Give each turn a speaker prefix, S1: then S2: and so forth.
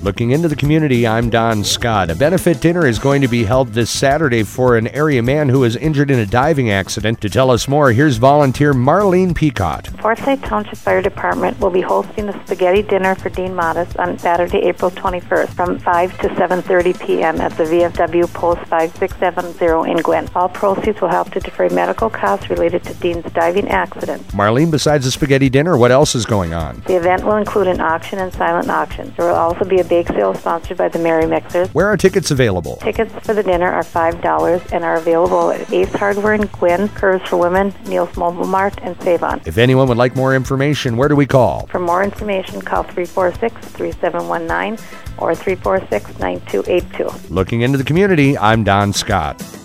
S1: Looking into the community, I'm Don Scott. A benefit dinner is going to be held this Saturday for an area man who was injured in a diving accident. To tell us more, here's volunteer Marlene Peacock.
S2: Forsyth Township Fire Department will be hosting a spaghetti dinner for Dean Modest on Saturday, April 21st from 5 to 7:30 p.m. at the VFW Post 5670 in Gwin. All proceeds will help to defray medical costs related to Dean's diving accident.
S1: Marlene, besides the spaghetti dinner, what else is going on?
S2: The event will include an auction and silent auction. There will also be a bake sale sponsored by the Merry Mixers.
S1: Where are tickets available?
S2: Tickets for the dinner are $5 and are available at Ace Hardware in Gwin, Curves for Women, Neil's Mobile Mart, and Save-On.
S1: If anyone would like more information, where do we call?
S2: For more information, call 346-3719 or 346-9282.
S1: Looking into the community, I'm Don Scott.